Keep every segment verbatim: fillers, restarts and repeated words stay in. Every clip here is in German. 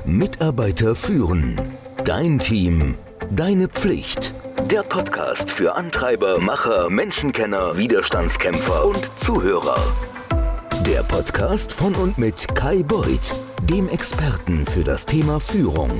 Mitarbeiter führen. Dein Team. Deine Pflicht. Der Podcast für Antreiber, Macher, Menschenkenner, Widerstandskämpfer und Zuhörer. Der Podcast von und mit Kai Beuth, dem Experten für das Thema Führung.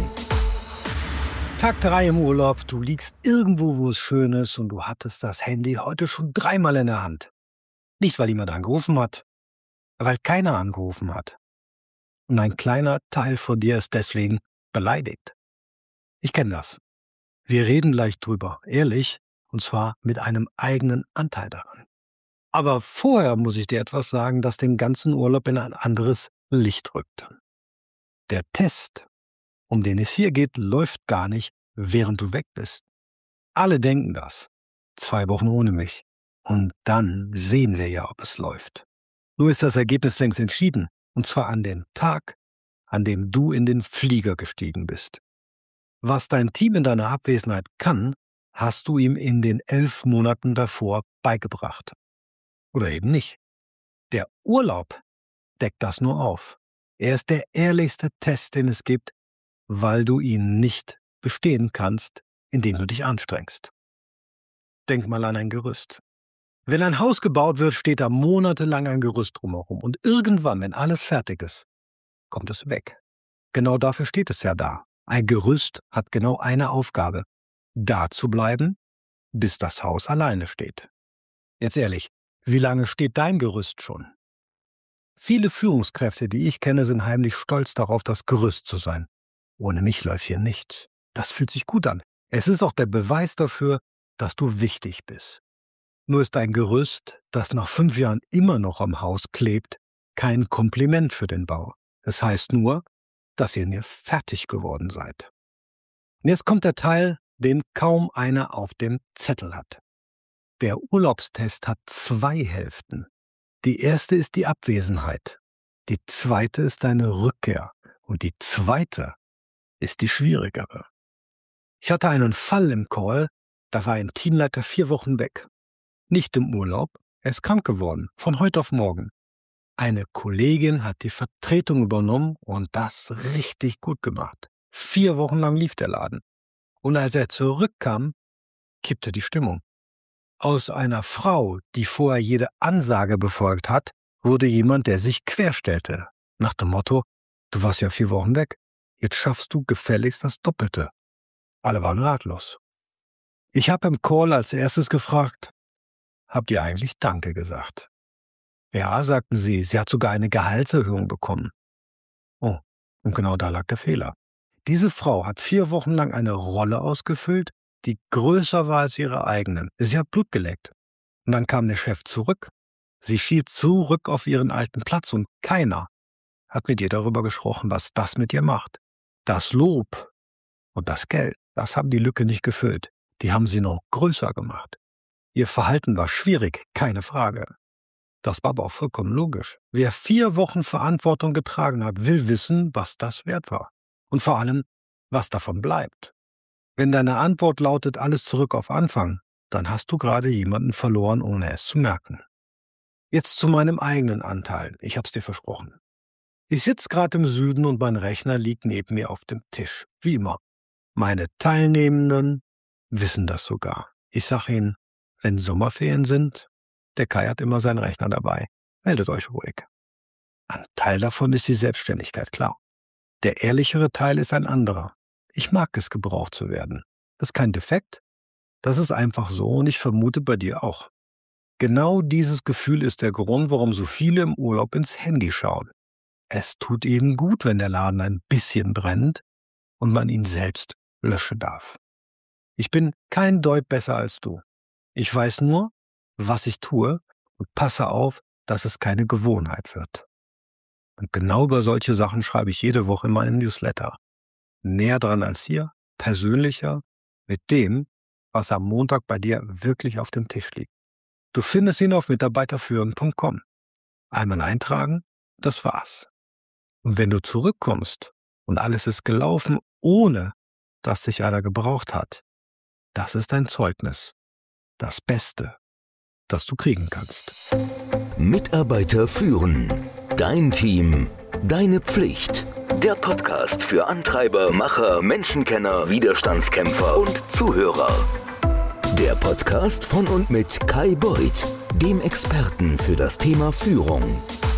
Tag drei im Urlaub, du liegst irgendwo, wo es schön ist und du hattest das Handy heute schon dreimal in der Hand. Nicht, weil jemand angerufen hat, weil keiner angerufen hat. Und ein kleiner Teil von dir ist deswegen beleidigt. Ich kenne das. Wir reden gleich drüber, ehrlich, und zwar mit einem eigenen Anteil daran. Aber vorher muss ich dir etwas sagen, das den ganzen Urlaub in ein anderes Licht rückt. Der Test, um den es hier geht, läuft gar nicht, während du weg bist. Alle denken das. Zwei Wochen ohne mich. Und dann sehen wir ja, ob es läuft. Nur ist das Ergebnis längst entschieden. Und zwar an dem Tag, an dem du in den Flieger gestiegen bist. Was dein Team in deiner Abwesenheit kann, hast du ihm in den elf Monaten davor beigebracht. Oder eben nicht. Der Urlaub deckt das nur auf. Er ist der ehrlichste Test, den es gibt, weil du ihn nicht bestehen kannst, indem du dich anstrengst. Denk mal an ein Gerüst. Wenn ein Haus gebaut wird, steht da monatelang ein Gerüst drumherum. Und irgendwann, wenn alles fertig ist, kommt es weg. Genau dafür steht es ja da. Ein Gerüst hat genau eine Aufgabe. Da zu bleiben, bis das Haus alleine steht. Jetzt ehrlich, wie lange steht dein Gerüst schon? Viele Führungskräfte, die ich kenne, sind heimlich stolz darauf, das Gerüst zu sein. Ohne mich läuft hier nichts. Das fühlt sich gut an. Es ist auch der Beweis dafür, dass du wichtig bist. Nur ist ein Gerüst, das nach fünf Jahren immer noch am Haus klebt, kein Kompliment für den Bau. Es heißt nur, dass ihr nicht fertig geworden seid. Und jetzt kommt der Teil, den kaum einer auf dem Zettel hat. Der Urlaubstest hat zwei Hälften. Die erste ist die Abwesenheit. Die zweite ist deine Rückkehr. Und die zweite ist die schwierigere. Ich hatte einen Fall im Call, da war ein Teamleiter vier Wochen weg. Nicht im Urlaub, er ist krank geworden, von heute auf morgen. Eine Kollegin hat die Vertretung übernommen und das richtig gut gemacht. Vier Wochen lang lief der Laden. Und als er zurückkam, kippte die Stimmung. Aus einer Frau, die vorher jede Ansage befolgt hat, wurde jemand, der sich querstellte. Nach dem Motto, du warst ja vier Wochen weg, jetzt schaffst du gefälligst das Doppelte. Alle waren ratlos. Ich habe im Call als erstes gefragt, habt ihr eigentlich Danke gesagt? Ja, sagten sie, sie hat sogar eine Gehaltserhöhung bekommen. Oh, und genau da lag der Fehler. Diese Frau hat vier Wochen lang eine Rolle ausgefüllt, die größer war als ihre eigenen. Sie hat Blut geleckt. Und dann kam der Chef zurück. Sie fiel zurück auf ihren alten Platz und keiner hat mit ihr darüber gesprochen, was das mit ihr macht. Das Lob und das Geld, das haben die Lücke nicht gefüllt. Die haben sie noch größer gemacht. Ihr Verhalten war schwierig, keine Frage. Das war aber auch vollkommen logisch. Wer vier Wochen Verantwortung getragen hat, will wissen, was das wert war. Und vor allem, was davon bleibt. Wenn deine Antwort lautet, alles zurück auf Anfang, dann hast du gerade jemanden verloren, ohne es zu merken. Jetzt zu meinem eigenen Anteil. Ich hab's dir versprochen. Ich sitze gerade im Süden und mein Rechner liegt neben mir auf dem Tisch. Wie immer. Meine Teilnehmenden wissen das sogar. Ich sag ihnen, wenn Sommerferien sind, der Kai hat immer seinen Rechner dabei. Meldet euch ruhig. Ein Teil davon ist die Selbstständigkeit, klar. Der ehrlichere Teil ist ein anderer. Ich mag es, gebraucht zu werden. Das ist kein Defekt. Das ist einfach so und ich vermute bei dir auch. Genau dieses Gefühl ist der Grund, warum so viele im Urlaub ins Handy schauen. Es tut eben gut, wenn der Laden ein bisschen brennt und man ihn selbst löschen darf. Ich bin kein Deut besser als du. Ich weiß nur, was ich tue und passe auf, dass es keine Gewohnheit wird. Und genau über solche Sachen schreibe ich jede Woche in meinem Newsletter. Näher dran als hier, persönlicher, mit dem, was am Montag bei dir wirklich auf dem Tisch liegt. Du findest ihn auf mitarbeiterführen punkt com. Einmal eintragen, das war's. Und wenn du zurückkommst und alles ist gelaufen, ohne dass sich einer gebraucht hat, das ist ein Zeugnis. Das Beste, das du kriegen kannst. Mitarbeiter führen. Dein Team. Deine Pflicht. Der Podcast für Antreiber, Macher, Menschenkenner, Widerstandskämpfer und Zuhörer. Der Podcast von und mit Kai Beuth, dem Experten für das Thema Führung.